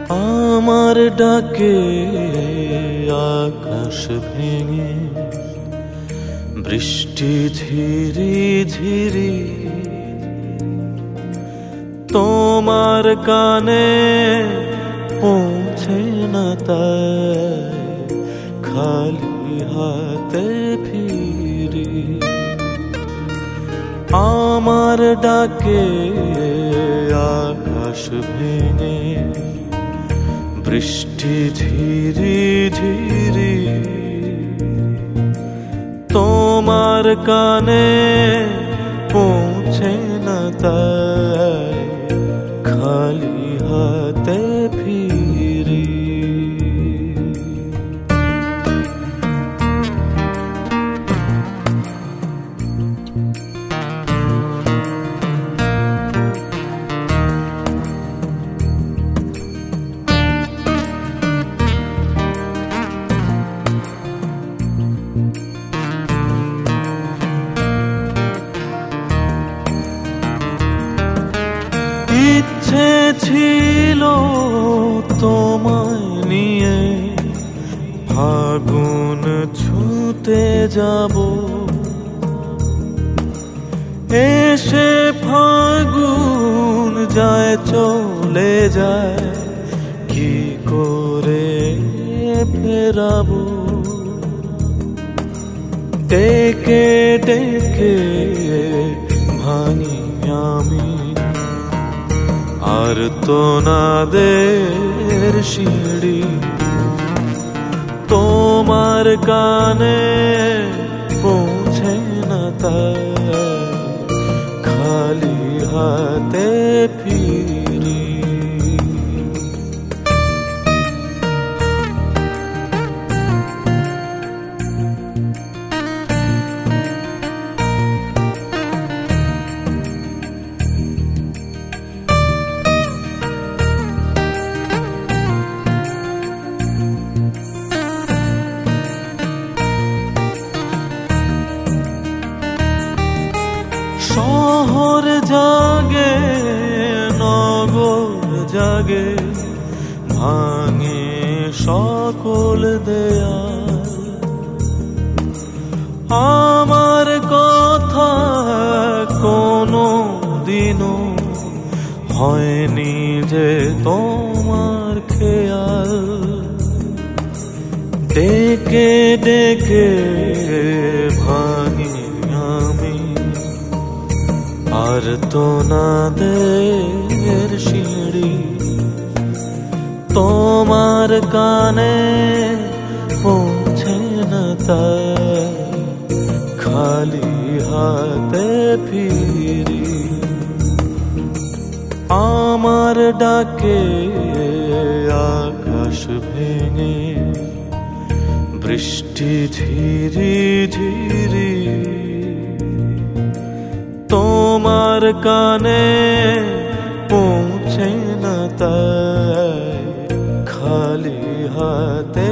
আমার ডাকে আকাশ ভেঙে বৃষ্টি ঝিরি ঝিরি তোমার কানে পৌঁছে না, তাই খালি হাতে ফিরি। আমার ডাকে আকাশ ভেঙে বৃষ্টি ঝিরি ঝিরি তোমার কানে পৌঁছে না, তাই খালি হাতে ফিরি। ইচ্ছে ছিল তোমায় নিয়ে ফাগুন ছুঁতে যাব, এসে ফাগুন যায় চলে যায়, কি করে ফেরাবো? ডেকে ডেকে ভাঙি আমি আর তো নাদের সিঁড়ি, তোমার কানে পৌঁছে না, তাই খালি হাতে ফিরি। শহর জাগে নগর জাগে, ভাঙে সকল দেয়াল। আমার কথা কোনো দিনও হয়নি যে তোমার খেয়াল, ডেকে ডেকে ভাঙি আমি আর তো নাদের সিঁড়ি, তোমার কানে পৌঁছে না, তাই খালি হাতে ফিরি। আমার ডাকে আকাশ ভেঙে বৃষ্টি ঝিরি ঝিরি তোমার কানে পৌঁছে না, তাই খালি হাতে